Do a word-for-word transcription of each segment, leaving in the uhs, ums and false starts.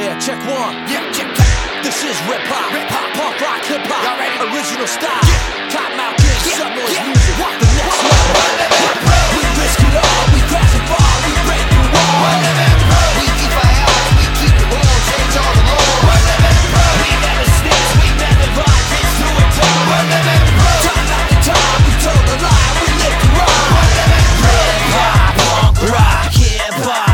Yeah, check one. Yeah, check two. This is rip hop, rip hop, punk rock, hip hop. Y'all ready? Original style. Yeah. Top Mount King, yeah. Subnoise yeah. music. What? The next level. We risk it all. We crash and fall. We break the wall. We keep our house. We keep the ball. Change all the laws. We never snitch. We never lie. Kids do it tall. Time after time, we told a lie. We live the rhyme. Rip hop, punk rock, hip hop.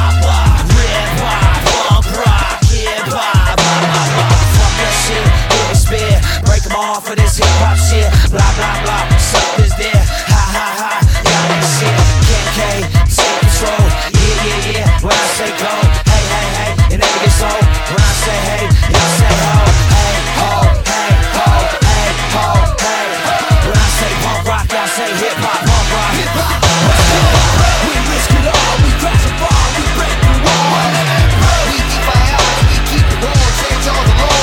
For this hip hop shit, blah blah blah, suckers there, ha ha ha, y'all ain't shit. Ken K, take control, yeah yeah yeah. When I say go, hey hey hey, it never gets old. When I say hey, y'all say ho, hey ho, hey ho, hey ho, hey. When I say punk rock, y'all say hip hop, punk rock, hip hop. We risk it all, we crash and fall, we break the wall. We keep our house, we keep the ball, change all the laws.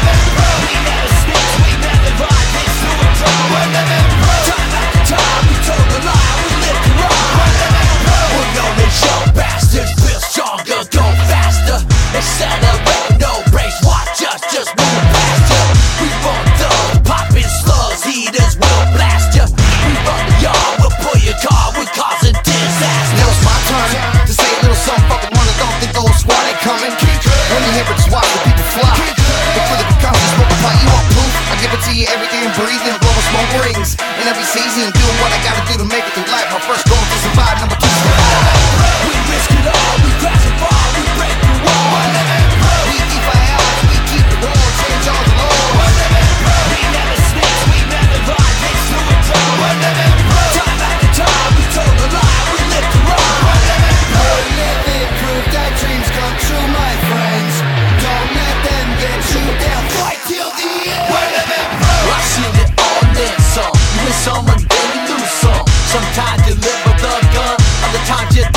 Time after time, we told a lie, we live the rhyme. We're known as young bastards, build stronger, go faster. Accelerate, no brakes, watch us just move past ya. We run thugs, popping slugs, heaters will blast ya. We run the yard, we'll pull your car, we're causing disaster. Now it's my turn to say a little something about the one that don't think the whole squad ain't coming. When you hear it, just watch the people fly. The further the conscious smoke apply, you want proof. I give it to you every day and breathing, blowing smoke rings. In every season, doing what I gotta do to make it through life. My first goal is to survive, number two is to hide. We risk it all, we crash and fall, we break the wall. We keep our house, we keep the ball, change all the laws. We never snitch, we never lie, kids do it tall. Time after time, we told a lie, we live the rhyme. We're living proof that dreams come true, my friends. Don't let them get you down, fight till the end. I seen it all in some. You win some and then you lose some. Sometimes you live with the gun, other times you